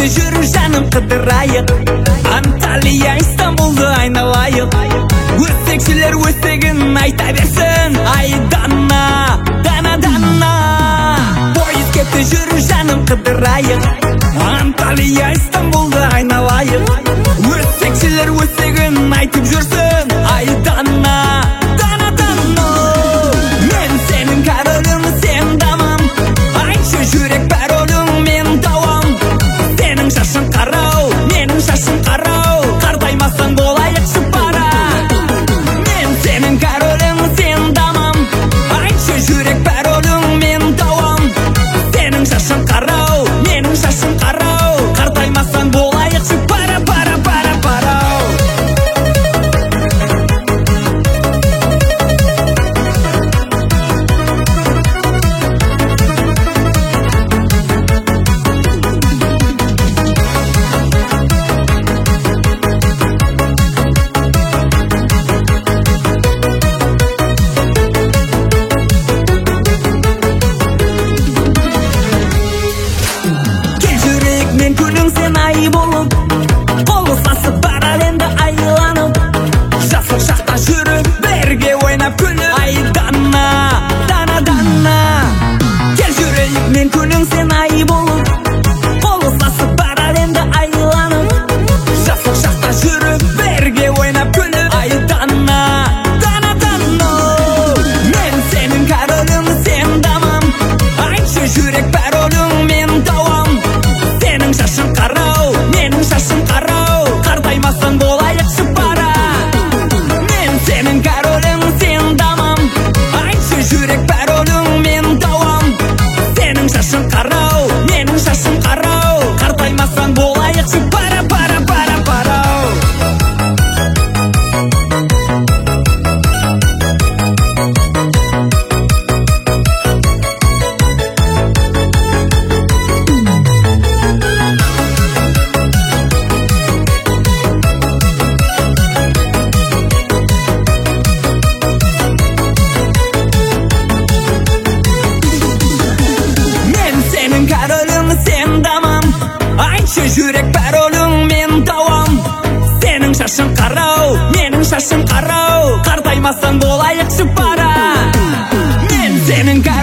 кетті жүру жаным қыдырайық, Анталия Истанбулды айналайық. Өсекшілер өсегін айта берсін, ай дана, дана, дана. Пойыз кетті жүру жаным қыдырайық, Анталия Истанбулды айналайық. Өсекшілер өсегін айтып жүрсін, ай дана, дана, дана. Мен сенің королің, сен дамам, айтшы жүрек паролің, мен тауам. Сенің шашың қарау, менің шашым қарау, қартаймасаң болайықшы пара. Мен сенің королің, сен дамам, айтшы жүрек паролің, мен тауам. Сенің шашың қарау, менің шашым қарау, қартаймасаң болайықшы пара, пара, пара, пара. Мен күнің сен ай болып, қолы сасып барар енді айланып. Жасық шақта жүріп, бірге ойнап күліп, ай дана, дана, дана. Кел жүрейік, мен күнің сен ай болып, қолы сасып барар енді айланып. Жасық шақта жүріп, бірге ойнап күліп, ай дана, дана, дана. Мен сенің королің, сен дамам, айтшы жүрек паролің, мен тауам. Сенің шашың қарау, менің шашым қарау, қартаймасаң болайықшы пара. Мен сенің королің, сен дамам, айтшы жүрек паролің, мен тауам. Сенің шашың қарау, менің шашым қарау, қартаймасаң болайықшы пара, пара, пара, пара. Королің, сен дамам, айтшы жүрек паролің, мен тауам. Сенің шашың қарау, менің шашым қарау, қартаймасаң болайықшы пара. Мен сенің